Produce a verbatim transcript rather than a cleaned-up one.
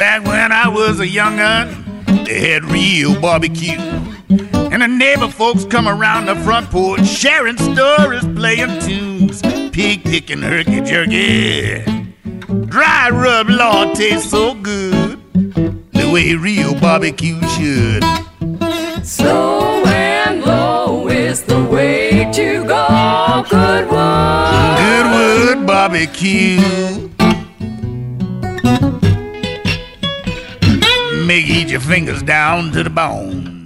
Back when I was a young'un, they had real barbecue. And the neighbor folks come around the front porch, sharing stories, playing tunes, pig picking, herky jerky. Dry rub, Lord, tastes so good, the way real barbecue should. Slow and low is the way to go. Goodwood, Goodwood barbecue. Make eat your fingers down to the bone.